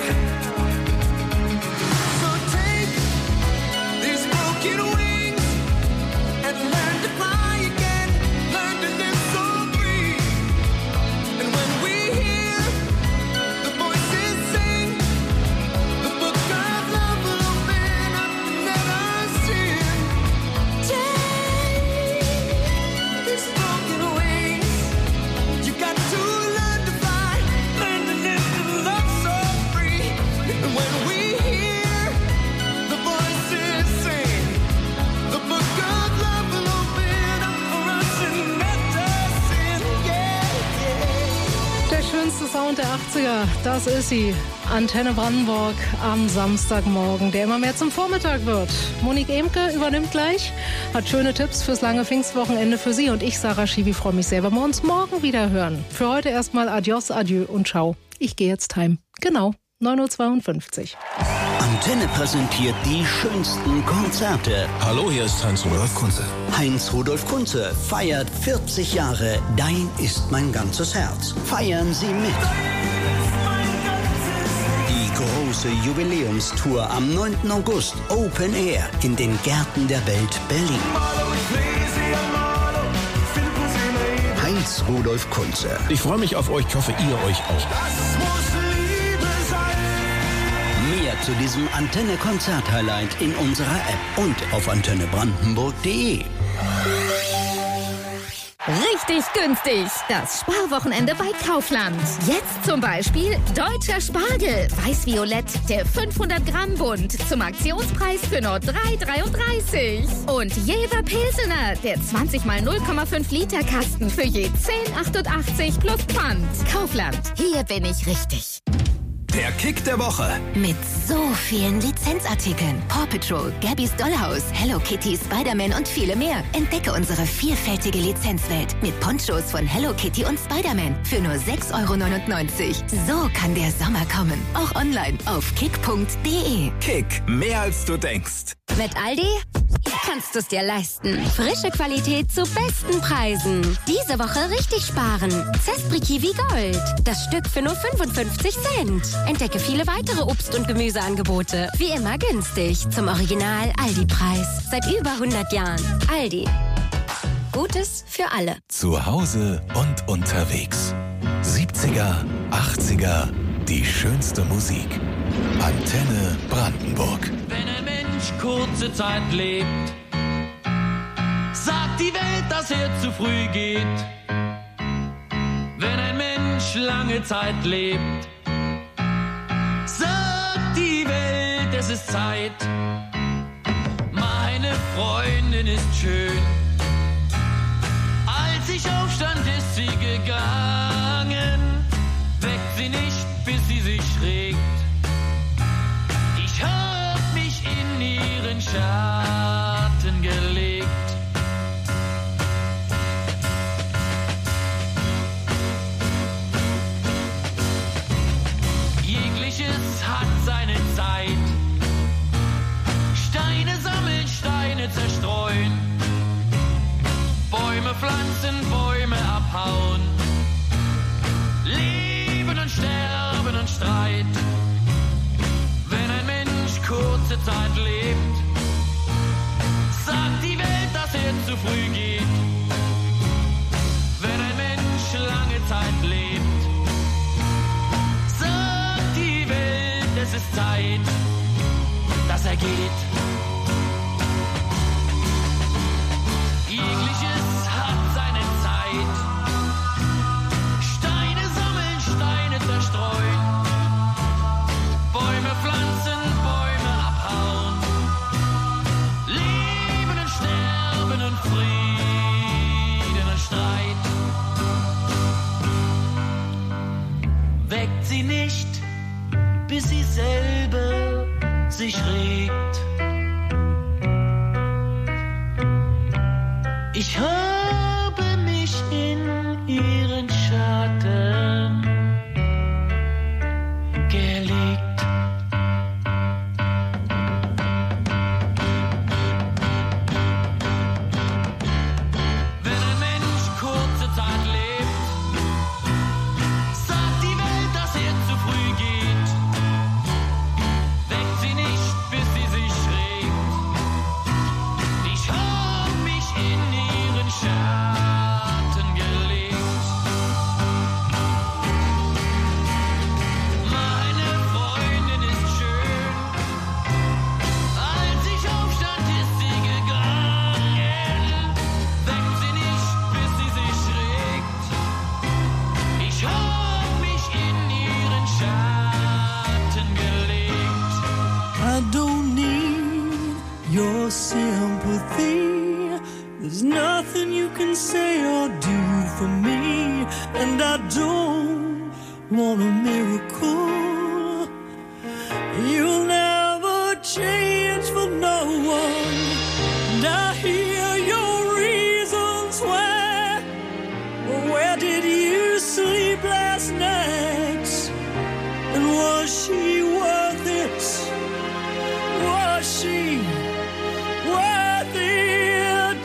So take these broken wings and learn to fly again. Learn to live so free. And when we hear the voices sing, the book of love will open up and let us in. Take these broken wings. You got to learn to fly, learn to live and love so free. And when we hear the voices sing, the book of love will open up for us and let us in. Yeah, yeah. Der schönste Sound der 80er, das ist sie. Antenne Brandenburg am Samstagmorgen, der immer mehr zum Vormittag wird. Monique Emke übernimmt gleich, hat schöne Tipps fürs lange Pfingstwochenende für Sie. Und ich, Sarah Schiwi, freue mich sehr, wenn wir uns morgen wieder hören. Für heute erstmal Adios, Adieu und Ciao. Ich gehe jetzt heim. Genau, 9:52 Uhr. Antenne präsentiert die schönsten Konzerte. Hallo, hier ist Heinz-Rudolf Kunze. Heinz-Rudolf Kunze feiert 40 Jahre Dein ist mein ganzes Herz. Feiern Sie mit. Die große Jubiläumstour am 9. August Open Air in den Gärten der Welt Berlin. als Rudolf Kunze. Ich freue mich auf euch, ich hoffe, ihr euch auch. Das muss Liebe sein. Mehr zu diesem Antenne-Konzert-Highlight in unserer App und auf antennebrandenburg.de. Richtig günstig. Das Sparwochenende bei Kaufland. Jetzt zum Beispiel deutscher Spargel. Weiß-Violett, der 500 Gramm Bund. Zum Aktionspreis für nur 3,33. Und Jever Pilsener, der 20 mal 0,5 Liter Kasten für je 10,88 plus Pfand. Kaufland. Hier bin ich richtig. Der Kick der Woche. Mit so vielen Lizenzartikeln. Paw Patrol, Gabby's Dollhouse, Hello Kitty, Spider-Man und viele mehr. Entdecke unsere vielfältige Lizenzwelt mit Ponchos von Hello Kitty und Spider-Man für nur 6,99 €. So kann der Sommer kommen. Auch online auf kick.de. Kick, mehr als du denkst. Mit Aldi kannst du es dir leisten. Frische Qualität zu besten Preisen. Diese Woche richtig sparen. Zespri Kiwi Gold. Das Stück für nur 55 Cent. Entdecke viele weitere Obst- und Gemüseangebote. Wie immer günstig. Zum Original Aldi-Preis. Seit über 100 Jahren. Aldi. Gutes für alle. Zu Hause und unterwegs. 70er, 80er, die schönste Musik. Antenne Brandenburg. Wenn ein Mensch kurze Zeit lebt, sagt die Welt, dass er zu früh geht. Wenn ein Mensch lange Zeit lebt, sagt die Welt, es ist Zeit. Meine Freundin ist schön. Als ich aufstand, ist sie gegangen. Weckt sie nicht, bis sie sich regt. Ich hab mich in ihren Schatten gelegt. Jegliches hat seine Zeit. Steine sammeln, Steine zerstreuen. Bäume pflanzen, Bäume abhauen. Leben und Sterben und Streit. Wenn ein Mensch kurze Zeit lebt, sagt die Welt, dass er zu früh geht. Wenn ein Mensch lange Zeit lebt, sagt die Welt, es ist Zeit, dass er geht. Jegliches hat seine Zeit. Steine sammeln, Steine zerstreuen. Bäume pflanzen, Bäume abhauen. Leben und Sterben und Frieden und Streit. Weckt sie nicht, bis sie selber sich regt. Ich habe mich in ihren Schatten gelegt. Wenn ein Mensch kurze Zeit lebt, sagt die Welt, dass er zu früh geht. Weckt sie nicht, bis sie sich regt. Ich hab mich in ihren Schatten gelegt. Meine Freundin ist schön. Als ich aufstand, ist sie gegangen. Weckt sie nicht, bis sie sich regt. Ich hab mich in ihren Schatten gelegt. I don't need your sympathy. There's nothing you can say or do for me. And I don't want a miracle. You'll never change for no one. And I hear your reasons why. Where did you sleep last night? And was she worth it? Was she worth it?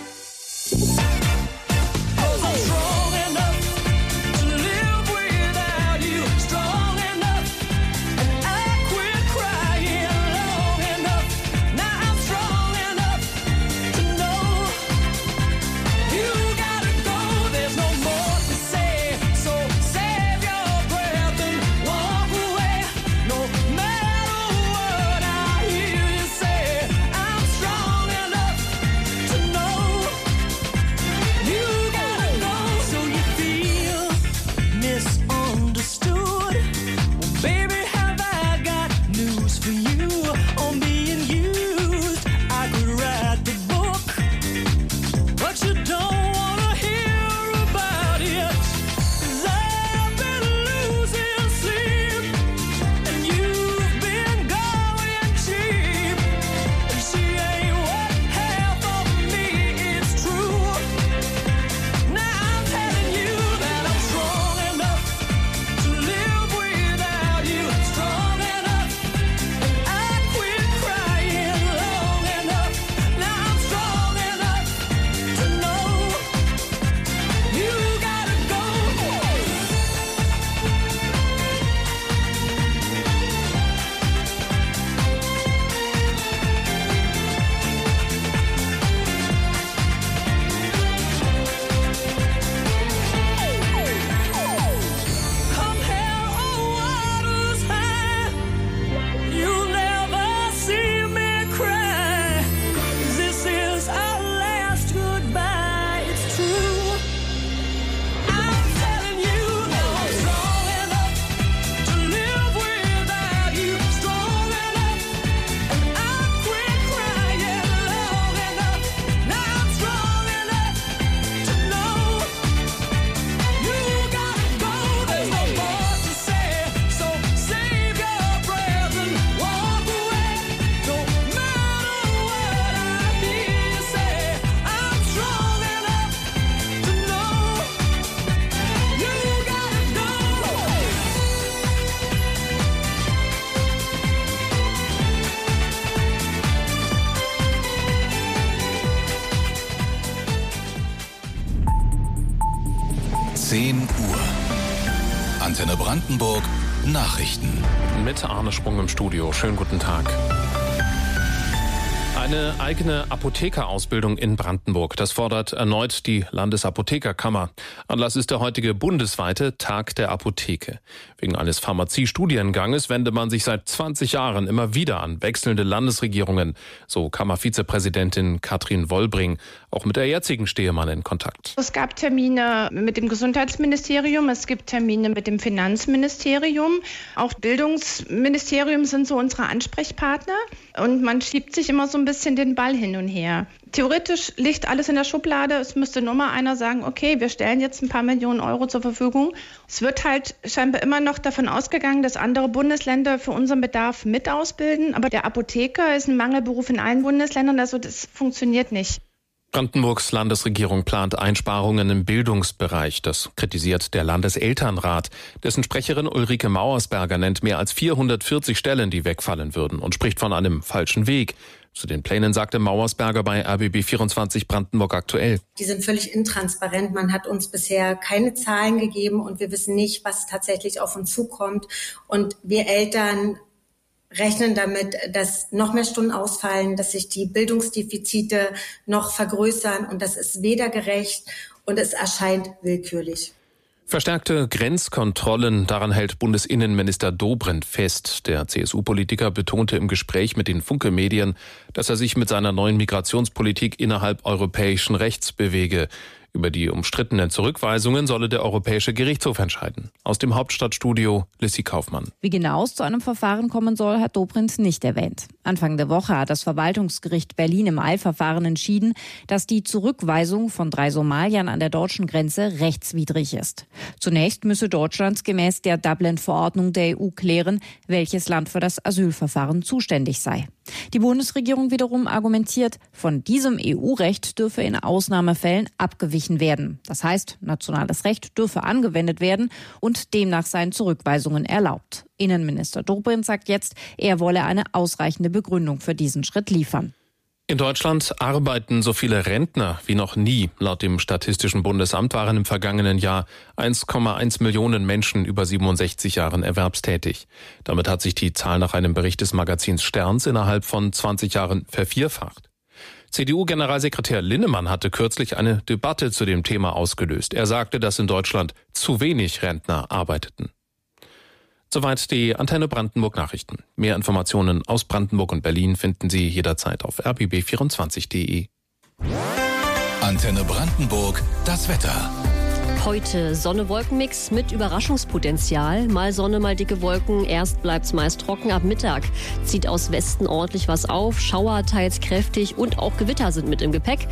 'Cause I'm strong enough to live without you. Strong enough, and I quit crying long enough. Now I'm strong enough to know you gotta go. There's no more. 10 Uhr. Antenne Brandenburg, Nachrichten. Mit Arne Sprung im Studio. Schönen guten Tag. Eine eigene Apothekerausbildung in Brandenburg. Das fordert erneut die Landesapothekerkammer. Anlass ist der heutige bundesweite Tag der Apotheke. Wegen eines Pharmaziestudienganges wende man sich seit 20 Jahren immer wieder an wechselnde Landesregierungen. So Kammervizepräsidentin Katrin Wollbring. Auch mit der jetzigen stehe man in Kontakt. Es gab Termine mit dem Gesundheitsministerium, es gibt Termine mit dem Finanzministerium. Auch Bildungsministerium sind so unsere Ansprechpartner. Und man schiebt sich immer so ein bisschen den Ball hin und her. Theoretisch liegt alles in der Schublade. Es müsste nur mal einer sagen, okay, wir stellen jetzt ein paar Millionen Euro zur Verfügung. Es wird halt scheinbar immer noch davon ausgegangen, dass andere Bundesländer für unseren Bedarf mit ausbilden. Aber der Apotheker ist ein Mangelberuf in allen Bundesländern, also das funktioniert nicht. Brandenburgs Landesregierung plant Einsparungen im Bildungsbereich. Das kritisiert der Landeselternrat. Dessen Sprecherin Ulrike Mauersberger nennt mehr als 440 Stellen, die wegfallen würden und spricht von einem falschen Weg. Zu den Plänen sagte Mauersberger bei RBB24 Brandenburg aktuell. Die sind völlig intransparent. Man hat uns bisher keine Zahlen gegeben und wir wissen nicht, was tatsächlich auf uns zukommt. Und wir Eltern rechnen damit, dass noch mehr Stunden ausfallen, dass sich die Bildungsdefizite noch vergrößern und das ist weder gerecht und es erscheint willkürlich. Verstärkte Grenzkontrollen, daran hält Bundesinnenminister Dobrindt fest. Der CSU-Politiker betonte im Gespräch mit den Funke-Medien, dass er sich mit seiner neuen Migrationspolitik innerhalb europäischen Rechts bewege. Über die umstrittenen Zurückweisungen solle der Europäische Gerichtshof entscheiden. Aus dem Hauptstadtstudio Lissy Kaufmann. Wie genau es zu einem Verfahren kommen soll, hat Dobrindt nicht erwähnt. Anfang der Woche hat das Verwaltungsgericht Berlin im Eilverfahren entschieden, dass die Zurückweisung von 3 Somaliern an der deutschen Grenze rechtswidrig ist. Zunächst müsse Deutschland gemäß der Dublin-Verordnung der EU klären, welches Land für das Asylverfahren zuständig sei. Die Bundesregierung wiederum argumentiert, von diesem EU-Recht dürfe in Ausnahmefällen abgewichen werden. Das heißt, nationales Recht dürfe angewendet werden und demnach seien Zurückweisungen erlaubt. Innenminister Dobrindt sagt jetzt, er wolle eine ausreichende Begründung für diesen Schritt liefern. In Deutschland arbeiten so viele Rentner wie noch nie. Laut dem Statistischen Bundesamt waren im vergangenen Jahr 1,1 Millionen Menschen über 67 Jahren erwerbstätig. Damit hat sich die Zahl nach einem Bericht des Magazins Sterns innerhalb von 20 Jahren vervierfacht. CDU-Generalsekretär Linnemann hatte kürzlich eine Debatte zu dem Thema ausgelöst. Er sagte, dass in Deutschland zu wenig Rentner arbeiteten. Soweit die Antenne Brandenburg Nachrichten. Mehr Informationen aus Brandenburg und Berlin finden Sie jederzeit auf rbb24.de. Antenne Brandenburg, das Wetter. Heute Sonne-Wolken-Mix mit Überraschungspotenzial. Mal Sonne, mal dicke Wolken. Erst bleibt's meist trocken. Ab Mittag zieht aus Westen ordentlich was auf. Schauer teils kräftig und auch Gewitter sind mit im Gepäck.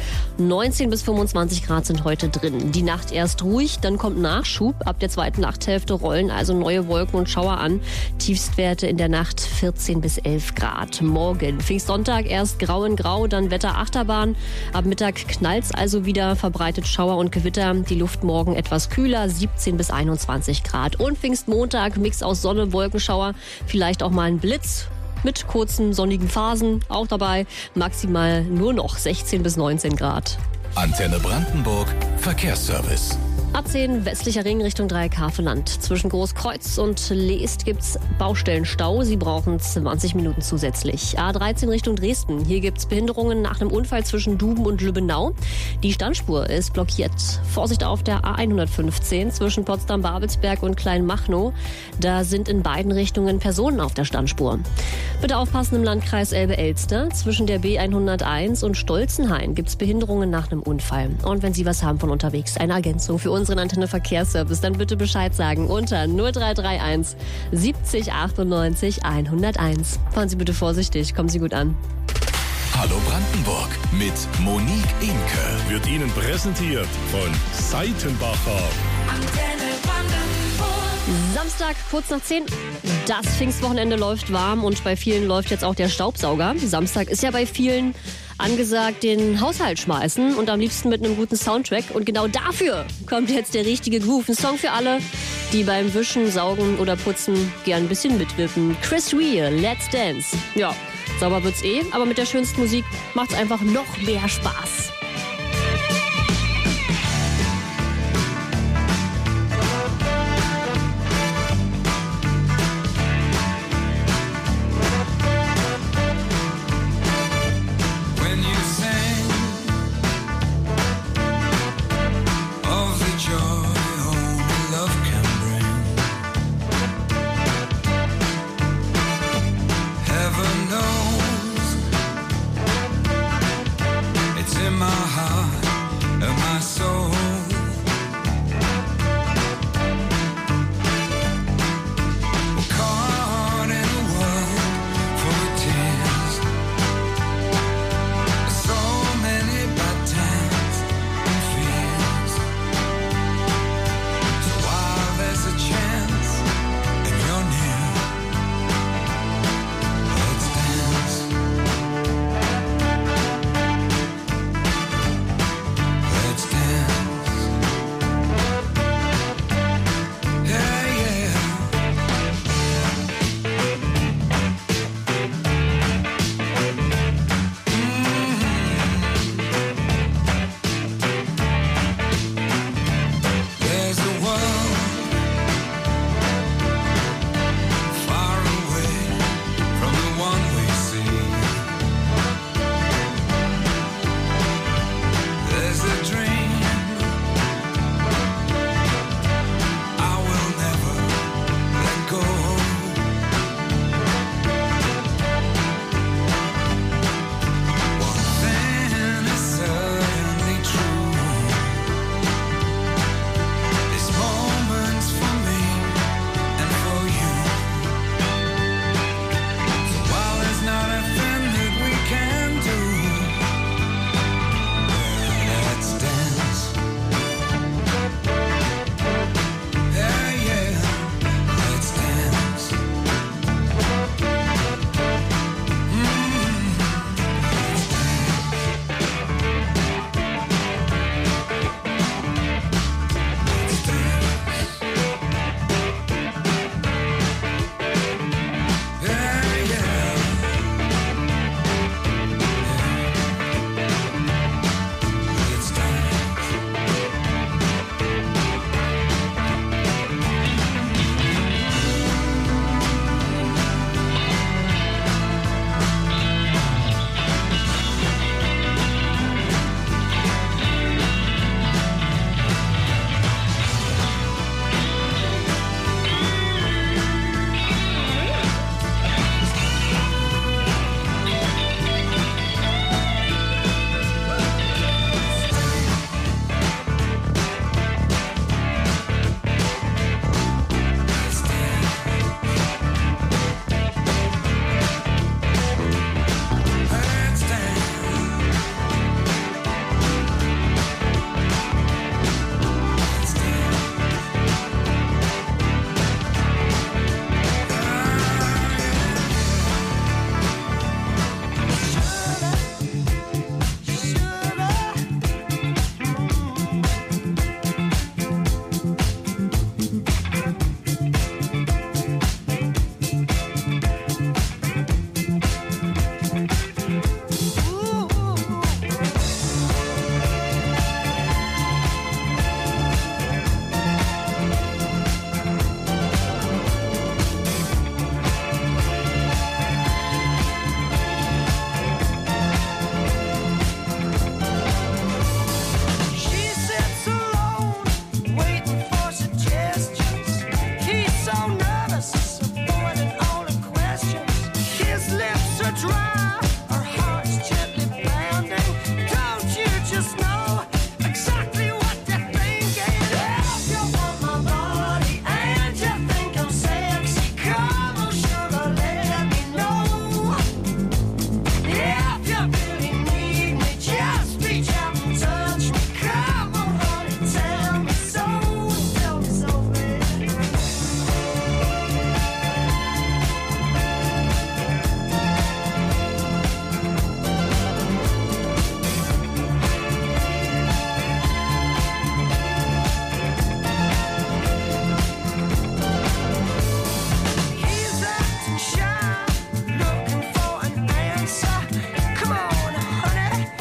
19 bis 25 Grad sind heute drin. Die Nacht erst ruhig, dann kommt Nachschub. Ab der zweiten Nachthälfte rollen also neue Wolken und Schauer an. Tiefstwerte in der Nacht 14 bis 11 Grad. Morgen Pfingstsonntag erst grau in grau, dann Wetterachterbahn. Ab Mittag knallt's also wieder, verbreitet Schauer und Gewitter. Die Luft morgen etwas kühler, 17 bis 21 Grad. Und Pfingstmontag, Mix aus Sonne, Wolkenschauer, vielleicht auch mal ein Blitz mit kurzen sonnigen Phasen auch dabei. Maximal nur noch 16 bis 19 Grad. Antenne Brandenburg, Verkehrsservice. A10 westlicher Ring Richtung Dreieck-Havelland. Zwischen Großkreuz und Leest gibt's Baustellenstau. Sie brauchen 20 Minuten zusätzlich. A13 Richtung Dresden. Hier gibt's Behinderungen nach einem Unfall zwischen Duben und Lübbenau. Die Standspur ist blockiert. Vorsicht auf der A115 zwischen Potsdam-Babelsberg und Kleinmachnow. Da sind in beiden Richtungen Personen auf der Standspur. Bitte aufpassen im Landkreis Elbe-Elster. Zwischen der B101 und Stolzenhain gibt's Behinderungen nach einem Unfall. Und wenn Sie was haben von unterwegs, eine Ergänzung für unseren Antenne Verkehrsservice, dann bitte Bescheid sagen unter 0331 70 98 101. Fahren Sie bitte vorsichtig, kommen Sie gut an. Hallo Brandenburg mit Monique Imke. Wird Ihnen präsentiert von Seitenbacher. Antenne Brandenburg. Samstag, kurz nach 10. Das Pfingstwochenende läuft warm und bei vielen läuft jetzt auch der Staubsauger. Samstag ist ja bei vielen angesagt, den Haushalt schmeißen und am liebsten mit einem guten Soundtrack. Und genau dafür kommt jetzt der richtige Groove. Ein Song für alle, die beim Wischen, Saugen oder Putzen gern ein bisschen mitwippen. Chris Rea, Let's Dance. Ja, sauber wird's aber mit der schönsten Musik macht's einfach noch mehr Spaß.